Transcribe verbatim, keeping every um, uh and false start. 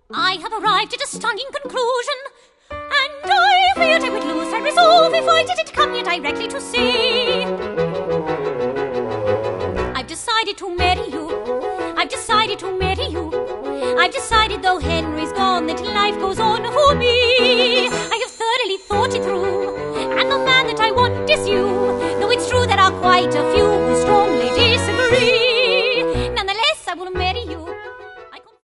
I have arrived at a stunning conclusion, and I feared I would lose my resolve if I didn't come here directly to see. I've decided to marry you. I've decided to marry you. I've decided, though Henry's gone, that life goes on for me.